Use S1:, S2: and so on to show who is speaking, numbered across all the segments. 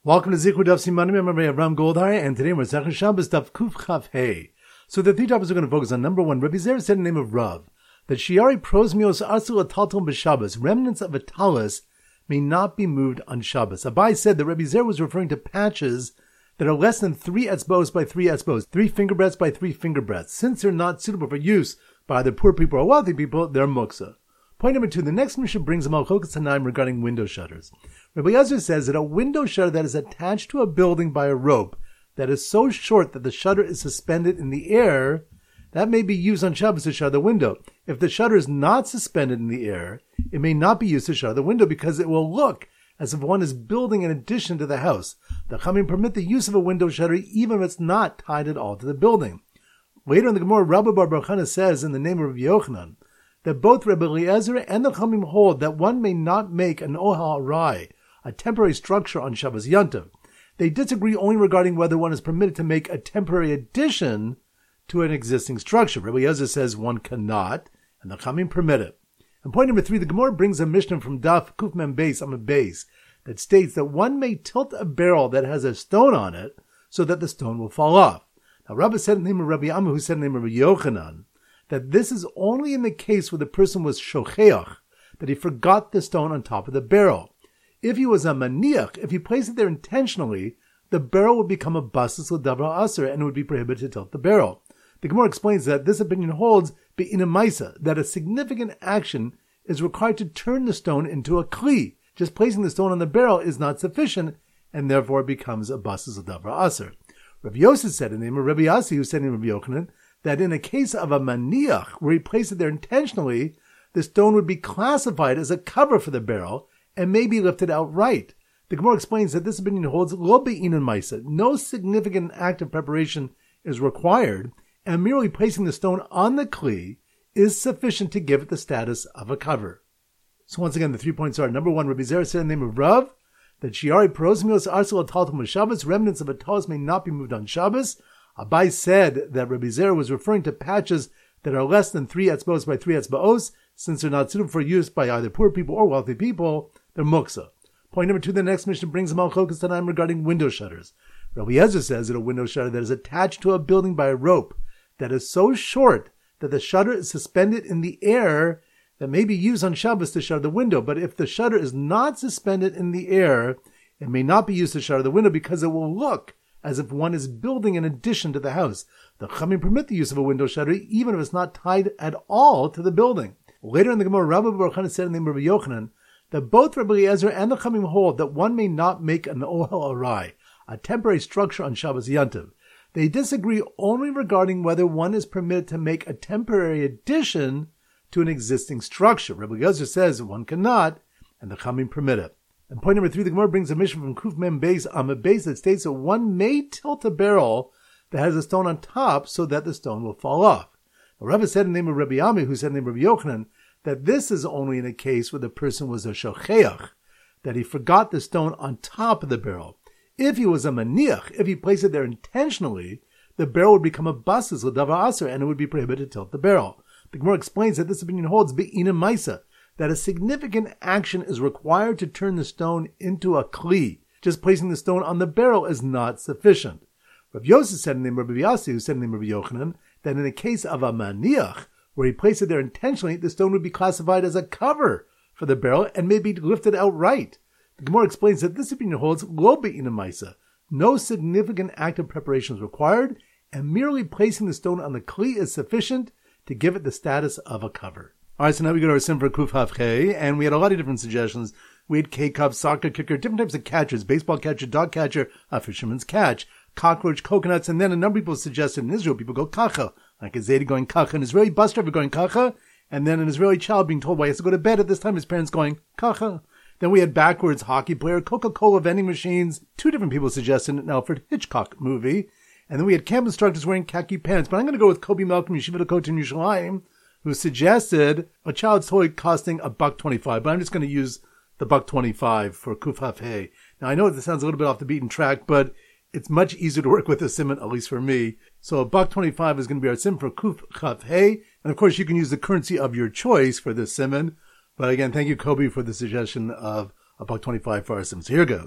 S1: Welcome to Zichud Daf Simanim. I'm Rabbi Avram Goldhar, and today we're Zechar Shabbos Daf Kuf Chaf Hey. So the three topics we're going to focus on. Number one, Rabbi Zera said in the name of Rav that Shiari Prosmios Asul Atalton b'Shabbos, remnants of a talus, may not be moved on Shabbos. Abai said that Rabbi Zera was referring to patches that are less than 3 etzbos by 3 etzbos, 3 finger breadths by 3 finger breadths. Since they're not suitable for use by either poor people or wealthy people, they're muksa. Point number two, the next Mishnah brings a Malchokas Tanaim regarding window shutters. Rabbi Yazir says that a window shutter that is attached to a building by a rope that is so short that the shutter is suspended in the air, that may be used on Shabbos to shutter the window. If the shutter is not suspended in the air, it may not be used to shutter the window because it will look as if one is building an addition to the house. The Chamim permit the use of a window shutter even if it's not tied at all to the building. Later in the Gemara, Rabbi Bar Chana says in the name of Rabbi Yochanan that both Rabbi Eliezer and the Chamim hold that one may not make an ohel arai, a temporary structure on Shabbos Yantav. They disagree only regarding whether one is permitted to make a temporary addition to an existing structure. Rabbi Eliezer says one cannot, and the Chamim permit it. And point number three, the Gemara brings a Mishnah from Daf Kuf Mem Beis Amud Beis that states that one may tilt a barrel that has a stone on it so that the stone will fall off. Now Rabbi said in the name of Rabbi Amma, who said in the name of Rabbi Yochanan, that this is only in the case where the person was shocheach, that he forgot the stone on top of the barrel. If he was a maniach, if he placed it there intentionally, the barrel would become a basis l'davar aser and it would be prohibited to tilt the barrel. The Gemara explains that this opinion holds be'ina maisa, that a significant action is required to turn the stone into a kli. Just placing the stone on the barrel is not sufficient and therefore becomes a basis l'davar aser. Rav Yosef said in the name of Rabbi Yassi, who said in Rabbi Yochanan, that in a case of a maniach, where he placed it there intentionally, the stone would be classified as a cover for the barrel and may be lifted outright. The Gemara explains that this opinion holds lo be'inan maisa. No significant act of preparation is required, and merely placing the stone on the kli is sufficient to give it the status of a cover. So once again, the 3 points are, number one, Rabbi Zera said in the name of Rav, that Shiari Prosmios Arsel Ataltum Shabbos, remnants of a talus may not be moved on Shabbos. Abai said that Rabbi Zera was referring to patches that are less than 3 etzbos by 3 etzbos, since they're not suitable for use by either poor people or wealthy people, they're muksa. Point number two, the next Mishnah brings a Malchokas Tanaim regarding window shutters. Rabbi Yezer says that a window shutter that is attached to a building by a rope that is so short that the shutter is suspended in the air that may be used on Shabbos to shutter the window. But if the shutter is not suspended in the air, it may not be used to shutter the window because it will look as if one is building an addition to the house. The Chamim permit the use of a window shutter even if it's not tied at all to the building. Later in the Gemara, Rabbi Bar Chana said in the name of Rabbi Yochanan that both Rabbi Eliezer and the Chamim hold that one may not make an ohel arai, a temporary structure on Shabbos Yantav. They disagree only regarding whether one is permitted to make a temporary addition to an existing structure. Rabbi Eliezer says one cannot, and the Chamim permit it. And point number three, the Gemara brings a Mishnah from Kuf Mem Beis Amud Beis that states that one may tilt a barrel that has a stone on top so that the stone will fall off. Now, Rabbi said in the name of Rabbi Ami, who said in the name of Rabbi Yochanan, that this is only in a case where the person was a shocheach, that he forgot the stone on top of the barrel. If he was a maniach, if he placed it there intentionally, the barrel would become a basis l'davar aser and it would be prohibited to tilt the barrel. The Gemara explains that this opinion holds be'ina maisa, that a significant action is required to turn the stone into a kli. Just placing the stone on the barrel is not sufficient. Rav Yosef said in the name of Rabbi Yassi, who said in the name of Rabbi Yochanan, that in the case of a maniach, where he placed it there intentionally, the stone would be classified as a cover for the barrel and may be lifted outright. The Gemara explains that this opinion holds lo be'ina maisa. No significant act of preparation is required, and merely placing the stone on the kli is sufficient to give it the status of a cover. All right, so now we go to our sim for Kuf Haf Chei, and we had a lot of different suggestions. We had K-cup, soccer kicker, different types of catchers, baseball catcher, dog catcher, a fisherman's catch, cockroach, coconuts, and then a number of people suggested in Israel, people go kacha, like a Zaydi going kacha, an Israeli bus driver going kacha, and then an Israeli child being told why he has to go to bed at this time, his parents going kacha. Then we had backwards hockey player, Coca-Cola vending machines, 2 different people suggested an Alfred Hitchcock movie, and then we had camp instructors wearing khaki pants, but I'm going to go with Kobe Malcolm, Yeshiva Dakota in Yerushalayim, who suggested a child's toy costing $1.25, but I'm just going to use the $1.25 for Kuf Haf Hey. Now I know this sounds a little bit off the beaten track, but it's much easier to work with a simon, at least for me. So $1.25 is going to be our sim for Kuf Haf Hey, and of course you can use the currency of your choice for this simon. But again, thank you, Kobe, for the suggestion of $1.25 for our sims. Here goes.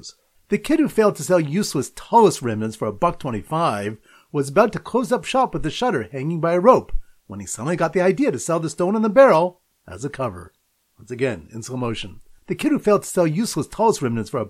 S1: The kid who failed to sell useless Talus remnants for $1.25 was about to close up shop with the shutter hanging by a rope when he suddenly got the idea to sell the stone on the barrel as a cover. Once again, in slow motion. The kid who failed to sell useless Talus remnants for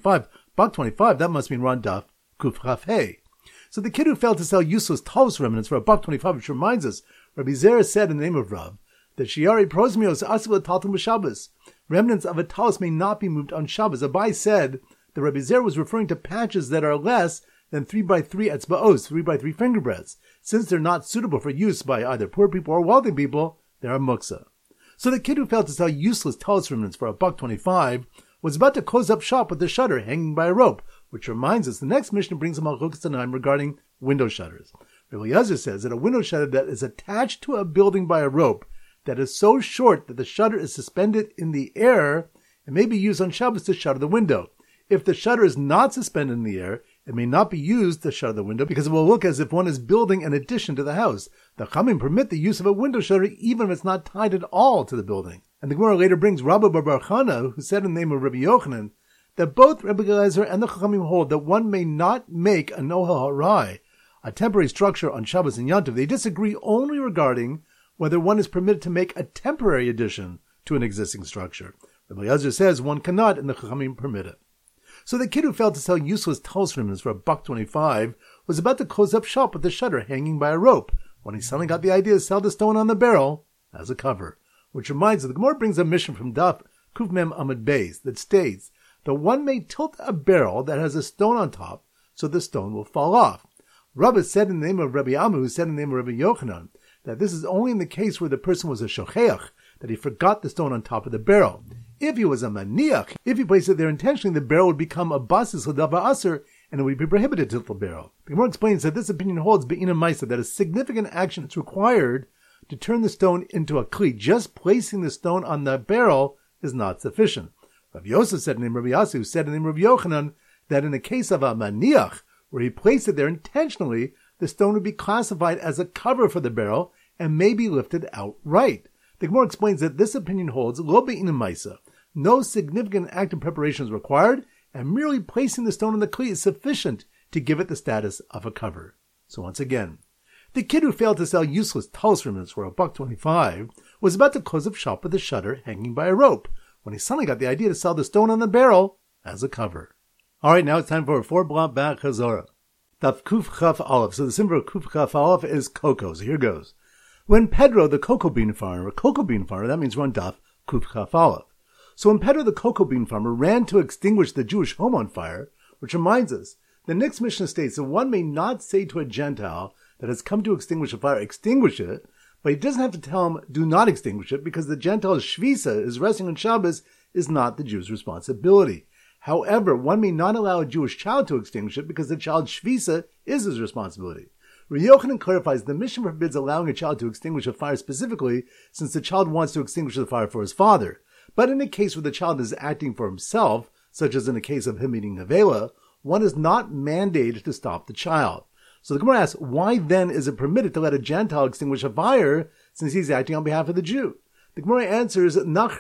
S1: $1.25, that must mean Ron Duff, Kuf Chaf Hey. So the kid who failed to sell useless Talus remnants for $1.25, which reminds us, Rabbi Zera said in the name of Rav, that Shiari Prosmios Asil Taltum B'Shabbos. Remnants of a talus may not be moved on Shabbos. Abai said that Rabbi Zera was referring to patches that are less than 3x3 etzba'os, 3x3 finger breadths. Since they're not suitable for use by either poor people or wealthy people, they are muksa. So the kid who failed to sell useless talus remnants for $1.25 was about to close up shop with the shutter hanging by a rope, which reminds us the next Mishnah brings a Malchukas Tanaim regarding window shutters. Rabbi Eliezer says that a window shutter that is attached to a building by a rope that is so short that the shutter is suspended in the air, it may be used on Shabbos to shutter the window. If the shutter is not suspended in the air, it may not be used to shutter the window because it will look as if one is building an addition to the house. The Chachamim permit the use of a window shutter even if it's not tied at all to the building. And the Gemara later brings Rabbi Bar Chana, who said in the name of Rabbi Yochanan, that both Rabbi Eliezer and the Chachamim hold that one may not make a Nohel Harai, a temporary structure on Shabbos and Yom Tov. They disagree only regarding whether one is permitted to make a temporary addition to an existing structure. Rabbi Eliezer says one cannot, and the Chachamim permit it. So the kid who failed to sell useless Talus remnants for $1.25 was about to close up shop with the shutter hanging by a rope when he suddenly got the idea to sell the stone on the barrel as a cover. Which reminds us, the Gemara brings a mission from Daf Kuf Mem Amud Beis that states that one may tilt a barrel that has a stone on top so the stone will fall off. Rabbi said in the name of Rabbi Ammu, who said in the name of Rabbi Yochanan, that this is only in the case where the person was a shocheach, that he forgot the stone on top of the barrel. If he was a maniach, if he placed it there intentionally, the barrel would become a basis l'dava aser, and it would be prohibited to tilt the barrel. The Gemara explains that this opinion holds be'ina maisa, that a significant action is required to turn the stone into a kli. Just placing the stone on the barrel is not sufficient. Rav Yosef said in the name of Rabbi Yassi, who said in the name of Rabbi Yochanan, that in the case of a maniach, where he placed it there intentionally, the stone would be classified as a cover for the barrel and may be lifted outright. The Gemara explains that this opinion holds lo be'ina maisa. No significant act of preparation is required, and merely placing the stone on the kli is sufficient to give it the status of a cover. So once again, the kid who failed to sell useless Talus remnants for $1.25 was about to close up shop with the shutter hanging by a rope when he suddenly got the idea to sell the stone on the barrel as a cover. Alright, now it's time for a 4-block back Chazorah. Daf Kuf Chaf Aleph. So the symbol of Kuf Chaf Aleph is cocoa. So here goes. When Pedro, the cocoa bean farmer, that means run Daf Kuf Chaf Aleph. So when Pedro, the cocoa bean farmer, ran to extinguish the Jewish home on fire, which reminds us, the next Mishnah states that one may not say to a Gentile that has come to extinguish a fire, extinguish it, but he doesn't have to tell him, do not extinguish it, because the Gentile's shvisa, his resting on Shabbos, is not the Jew's responsibility. However, one may not allow a Jewish child to extinguish it because the child's shvisa is his responsibility. Rabbi Yochanan clarifies the Mishnah forbids allowing a child to extinguish a fire specifically since the child wants to extinguish the fire for his father. But in a case where the child is acting for himself, such as in the case of him eating nevela, one is not mandated to stop the child. So the Gemara asks, why then is it permitted to let a Gentile extinguish a fire since he's acting on behalf of the Jew? The Gemara answers,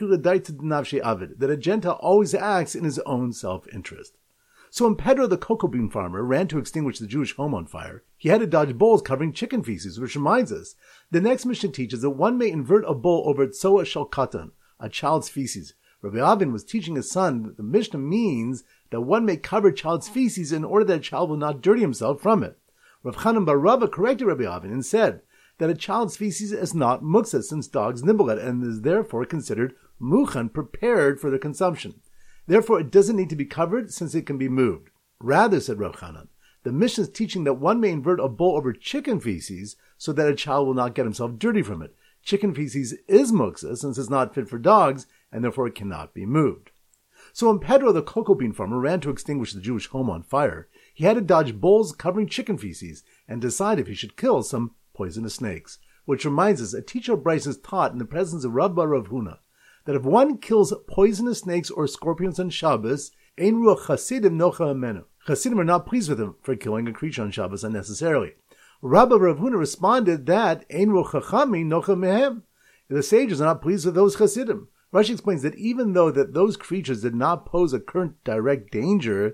S1: that a Gentile always acts in his own self-interest. So when Pedro, the cocoa bean farmer, ran to extinguish the Jewish home on fire, he had to dodge bowls covering chicken feces, which reminds us, the next Mishnah teaches that one may invert a bowl over tzoa shel katan, a child's feces. Rabbi Avin was teaching his son that the Mishnah means that one may cover child's feces in order that a child will not dirty himself from it. Rav Chanan bar Rava corrected Rabbi Avin and said that a child's feces is not muksa since dogs nibble it and is therefore considered muchan, prepared for their consumption. Therefore, it doesn't need to be covered since it can be moved. Rather, said Rav Chanan, the Mishnah is teaching that one may invert a bowl over chicken feces so that a child will not get himself dirty from it. Chicken feces is muksa since it's not fit for dogs and therefore it cannot be moved. So when Pedro, the cocoa bean farmer, ran to extinguish the Jewish home on fire, he had to dodge bowls covering chicken feces and decide if he should kill some poisonous snakes. Which reminds us, a teacher of Bryce is taught in the presence of Rav bar Rav Huna that if one kills poisonous snakes or scorpions on Shabbos, ein ruach chasidim nocha amenu. Chasidim are not pleased with him for killing a creature on Shabbos unnecessarily. Rabbi Rav Huna responded that ein ruach chachami nocha mehem. The sages are not pleased with those chasidim. Rashi explains that even though that those creatures did not pose a current direct danger,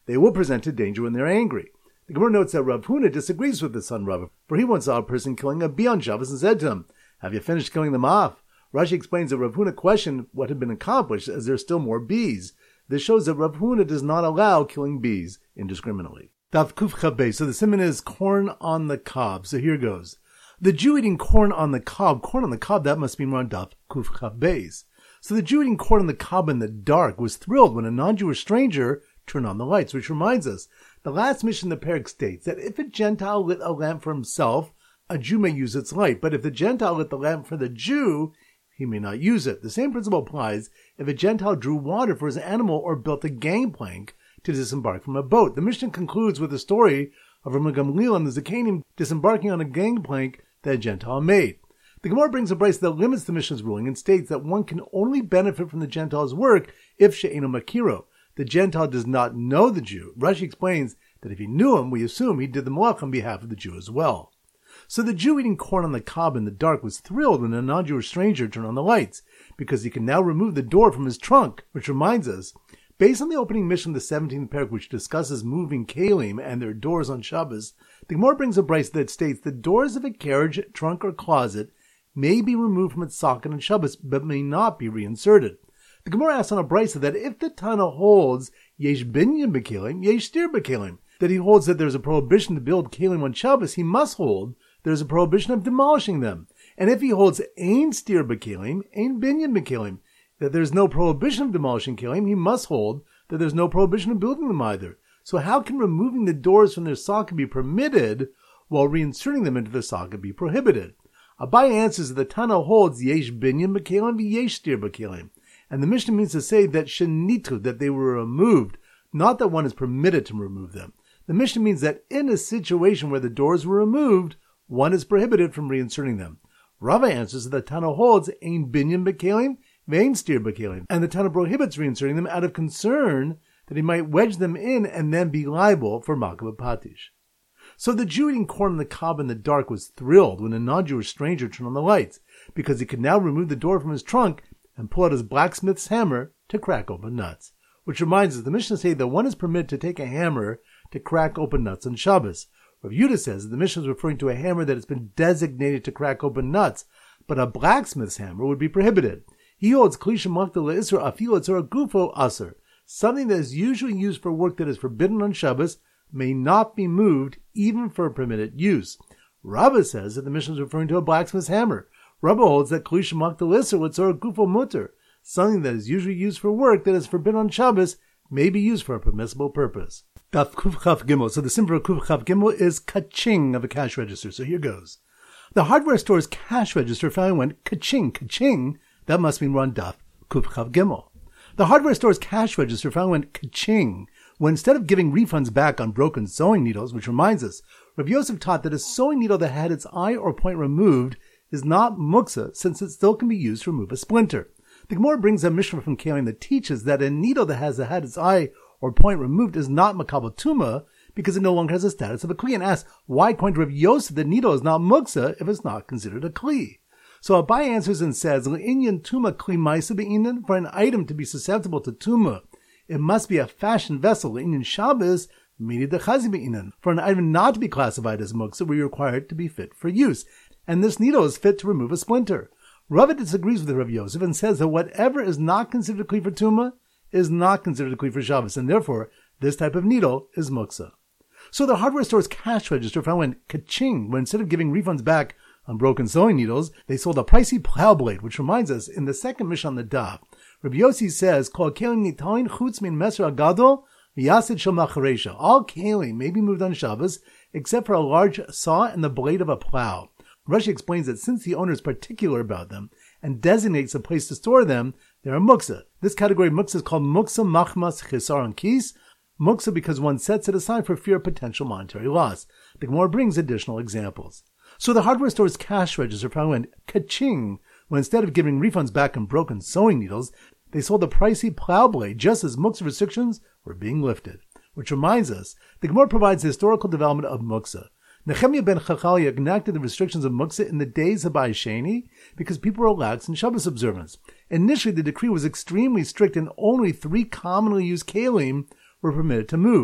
S1: they will present a danger when they're angry. The Gemara notes that Rav Huna disagrees with his son Rav, for he once saw a person killing a bee on Shabbos and said to him, "Have you finished killing them off?" Rashi explains that Rav Huna questioned what had been accomplished, as there are still more bees. This shows that Rav Huna does not allow killing bees indiscriminately. Daf Kuf Chabe. So the siman is corn on the cob. So here goes. The Jew eating corn on the cob, that must be on Daf Kuf Chabe. So the Jew eating corn on the cob in the dark was thrilled when a non-Jewish stranger turned on the lights, which reminds us, the last mission in the parak states that if a Gentile lit a lamp for himself, a Jew may use its light, but if the Gentile lit the lamp for the Jew, he may not use it. The same principle applies if a Gentile drew water for his animal or built a gangplank to disembark from a boat. The Mishnah concludes with the story of Rav Gamliel and the Zakanim disembarking on a gangplank that a Gentile made. The Gemara brings a brace that limits the Mishnah's ruling and states that one can only benefit from the Gentile's work if she'eno makiro. The Gentile does not know the Jew. Rashi explains that if he knew him, we assume he did the malach on behalf of the Jew as well. So the Jew eating corn on the cob in the dark was thrilled when a non-Jewish stranger turned on the lights, because he can now remove the door from his trunk, which reminds us, based on the opening mission of the 17th parak, which discusses moving kalim and their doors on Shabbos, the Gemara brings a brace that states the doors of a carriage, trunk, or closet may be removed from its socket on Shabbos, but may not be reinserted. The Gemara asks on a brisa that if the Tana holds yesh binyan b'kelim, yesh stir b'kelim, that he holds that there's a prohibition to build kelim on Shabbos, he must hold there's a prohibition of demolishing them. And if he holds ein stir b'kelim, ein binyan b'kelim, that there's no prohibition of demolishing kelim, he must hold that there's no prohibition of building them either. So how can removing the doors from their socket be permitted while reinserting them into the socket be prohibited? Abai answers that the Tana holds yesh binyan b'kelim v'yesh stir b'kelim. And the Mishnah means to say that shenitu, that they were removed, not that one is permitted to remove them. The Mishnah means that in a situation where the doors were removed, one is prohibited from reinserting them. Rava answers that the Tana holds ein binyan b'kelim, ve'ein stir b'kelim, and the Tana prohibits reinserting them out of concern that he might wedge them in and then be liable for makah b'patish. So the Jew eating corn on the cob in the dark was thrilled when a non-Jewish stranger turned on the lights, because he could now remove the door from his trunk and pull out his blacksmith's hammer to crack open nuts. Which reminds us, the Mishnah says that one is permitted to take a hammer to crack open nuts on Shabbos. Rav Yehuda says that the Mishnah is referring to a hammer that has been designated to crack open nuts, but a blacksmith's hammer would be prohibited. He holds kli shemakta le'isur afil etzor gufo aser. Something that is usually used for work that is forbidden on Shabbos may not be moved even for permitted use. Rabbah says that the Mishnah is referring to a blacksmith's hammer. Rabbah holds that kli shemakta le'isur etzor gufo mutter. Something that is usually used for work that is forbidden on Shabbos may be used for a permissible purpose. Daf Kuf Chaf Gimel. So the symbol of Kuf Chaf Gimel is ka-ching of a cash register. So here goes. The hardware store's cash register finally went ka-ching, ka-ching. That must mean we're on Daf Kuf Chaf Gimel. The hardware store's cash register finally went ka-ching when instead of giving refunds back on broken sewing needles, which reminds us, Rav Yosef taught that a sewing needle that had its eye or point removed is not muksa, since it still can be used to remove a splinter. The Gemara brings a Mishnah from Kalim that teaches that a needle that has had its eye or point removed is not makabel tuma because it no longer has the status of a kli, and asks why, according to Rav Yosef, the needle is not muksa if it's not considered a kli. So Abai answers and says, "Inyan tuma kli ma'isa be'inan." For an item to be susceptible to tuma, it must be a fashioned vessel. Inyan Shabbos midi dechazi be'inan. For an item not to be classified as muksa, we require it to be fit for use, and this needle is fit to remove a splinter. Rava disagrees with Rav Yosef and says that whatever is not considered a kli for tuma is not considered a kli for Shabbos, and therefore this type of needle is muksa. So the hardware store's cash register found went ka-ching when instead of giving refunds back on broken sewing needles, they sold a pricey plow blade, which reminds us, in the second Mishnah on the Daf, Rabbi Yossi says, "Kol kelim nitain chutz min meser agadol v'yasid shel macharesha." All kelim may be moved on Shabbos, except for a large saw and the blade of a plow. Rashi explains that since the owner is particular about them and designates a place to store them, they are muksa. This category of muksa is called muksa machmas chisar kis, muksa because one sets it aside for fear of potential monetary loss. The Gemara brings additional examples. So the hardware store's cash register finally went ka-ching when instead of giving refunds back on broken sewing needles, they sold a pricey plow blade just as muksa restrictions were being lifted. Which reminds us, the Gemara provides the historical development of muksa. Nehemiah ben Chachaliah enacted the restrictions of muksa in the days of Bai Sheni because people were lax in Shabbos observance. Initially, the decree was extremely strict and only 3 commonly used kalim were permitted to move.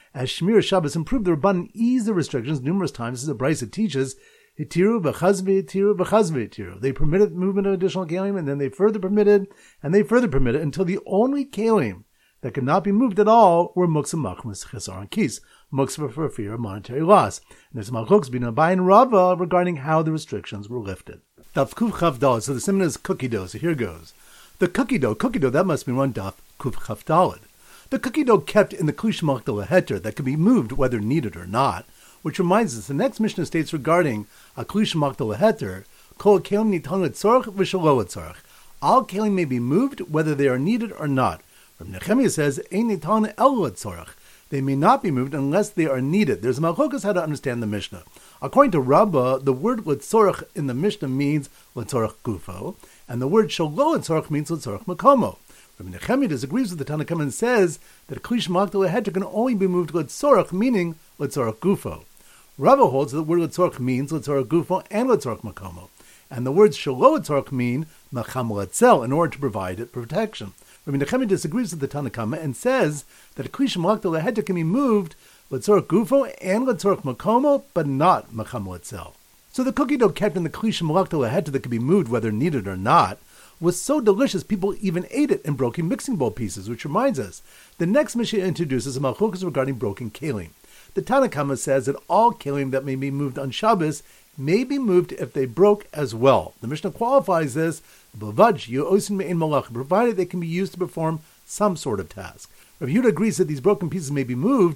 S1: As Shmir Shabbos improved, the Rabbanan eased the restrictions numerous times, as the Brisa teaches, Hitiru b'chazvi hitiru b'chazvi hitiru. They permitted movement of additional kelim, and then they further permitted until the only kelim that could not be moved at all were muksa machmas chesar and kis, muksa for fear of monetary loss. And there's malchus bin Abai and Rava regarding how the restrictions were lifted. Daf kuf chav daled. So the simon is cookie dough. So here goes. The cookie dough, that must be one daf kuf chav daled. The cookie dough kept in the klish machtal heter that could be moved whether needed or not, which reminds us the next Mishnah states regarding a klish machtal heter, kol kelim nitan letzorach v'shelo letzorach. All kelim may be moved whether they are needed or not. Rabbi Nechemiah says, ein nitan el letzorach. They may not be moved unless they are needed. There's a malchokas how to understand the Mishnah. According to Rabbah, the word letzorach in the Mishnah means letzorach gufo, and the word shelo letzorach means letzorach makomo. Rabbi Nechemiah disagrees with the Tanna Kamma and says that a klish machtal heter can only be moved letzorach, meaning letzorach gufo. Rava holds that the word letzorach means letzorach gufo and letzorach makomo, and the words shelo letzorach mean macham letzel in order to provide it protection. Rabbi Nechemiah disagrees with the Tanna Kamma and says that a klish machtal heter can be moved letzorach gufo and letzorach makomo, but not macham letzel. So the cookie dough kept in the klish machtal heter that could be moved whether needed or not was so delicious people even ate it in broken mixing bowl pieces, which reminds us, the next Mishnah introduces a malchokas regarding broken kelim. The Tanna Kamma says that all kelim that may be moved on Shabbos may be moved if they broke as well. The Mishnah qualifies this, provided they can be used to perform some sort of task. Rav Yehuda agrees that these broken pieces may be moved,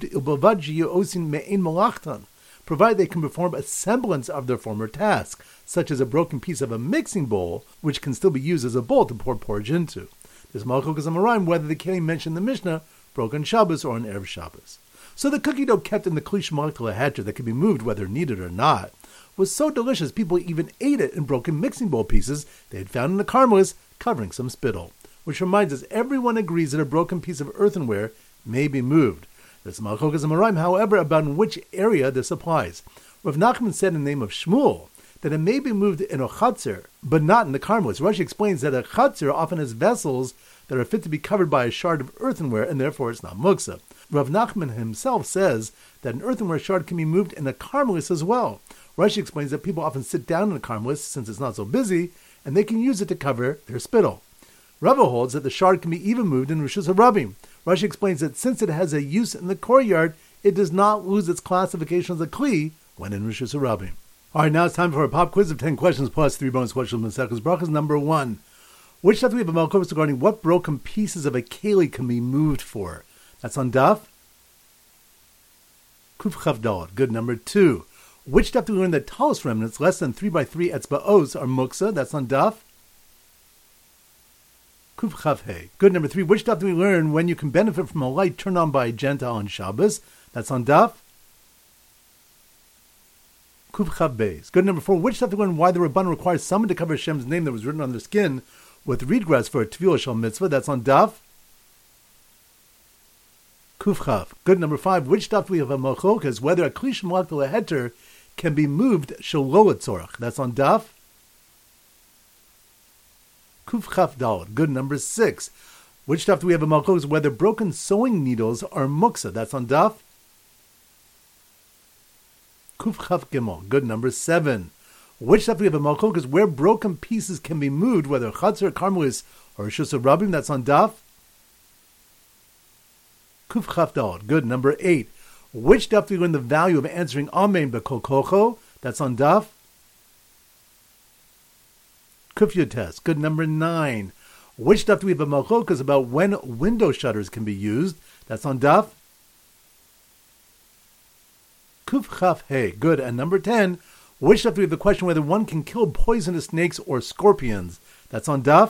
S1: provided they can perform a semblance of their former task, such as a broken piece of a mixing bowl, which can still be used as a bowl to pour porridge into. There's malchokas amarim whether the kelim mentioned in the Mishnah broke on Shabbos or on Erev Shabbos. So the cookie dough kept in the klish machtal heter that could be moved whether needed or not was so delicious people even ate it in broken mixing bowl pieces they had found in the Carmelis covering some spittle. Which reminds us, everyone agrees that a broken piece of earthenware may be moved. There's malchokas amarim, however, about in which area this applies. Rav Nachman said in the name of Shmuel that it may be moved in a chatzir, but not in the Carmelis. Rashi explains that a chatzir often has vessels that are fit to be covered by a shard of earthenware, and therefore it's not muksa. Rav Nachman himself says that an earthenware shard can be moved in a Carmelis as well. Rashi explains that people often sit down in a Carmelis since it's not so busy, and they can use it to cover their spittle. Rava holds that the shard can be even moved in Rishus HaRabim. Rashi explains that since it has a use in the courtyard, it does not lose its classification as a kli when in Rishus HaRabim. All right, now it's time for a pop quiz of 10 questions plus 3 bonus questions from Maseches Brachos. Number 1. Which stuff do we have a malchokas regarding what broken pieces of a keli can be moved for? That's on Daf Kuf Chav Daled. Good. Number 2. Which stuff do we learn that talis remnants less than 3x3 etzba'os are muksa? That's on Daf Kuf Chav Hey. Good. Number 3. Which stuff do we learn when you can benefit from a light turned on by a Gentile on Shabbos? That's on Daf Kuf Chav Beis. Good. Number 4. Which stuff do we learn why the Rabban requires someone to cover Hashem's name that was written on their skin with reed grass for a Tevilah Shel Mitzvah? That's on Daf Kuf Chav. Good. Number 5. Which stuff do we have a malchokas whether a klish machtal heter can be moved shelo letzorach? That's on Daf Kuf Chav Daled. Good. Number 6. Which stuff do we have a malchokas whether broken sewing needles are muksa? That's on Daf Kuf Chav Gimel. Good. Number 7. Which stuff do we have a malchokas where broken pieces can be moved, whether chatzir, Carmelis, or Rishus HaRabim? That's on Daf Kuf Chav Daled. Good. Number 8. Which stuff do we learn the value of answering Amen B'Kol Kocho? That's on Daf Kuf Yotes. Good. Number 9. Which stuff do we have a malchokas about when window shutters can be used? That's on Daf Kuf Chav Hey. Good. And number 10. Which stuff do we have the question whether one can kill poisonous snakes or scorpions? That's on Daf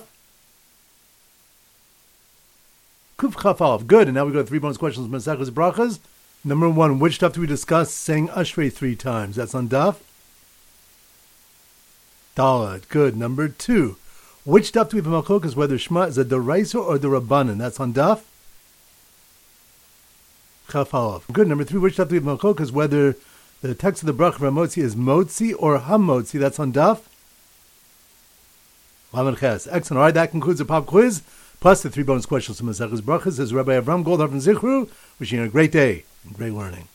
S1: Kuf Chav Aleph. Good. And now we go to 3 bonus questions from Maseches Brachos. Number 1. Which stuff do we discuss saying Ashrei 3 times? That's on Daf Daled. Good. Number 2. Which stuff do we have a malchokas whether Shema is a D'Oraisa or the Rabbanan? That's on Daf Chaf Aleph. Good. Number 3. Which stuff do we have a malchokas whether the text of the Bracha Ramotzi is Motzi or Hamotzi? That's on Daf Lamed Ches. Excellent. All right, that concludes the pop quiz, plus the 3 bonus questions from Maseches Brachos. This is Rabbi Avram Goldhar from Zichru, wishing you a great day. Great learning.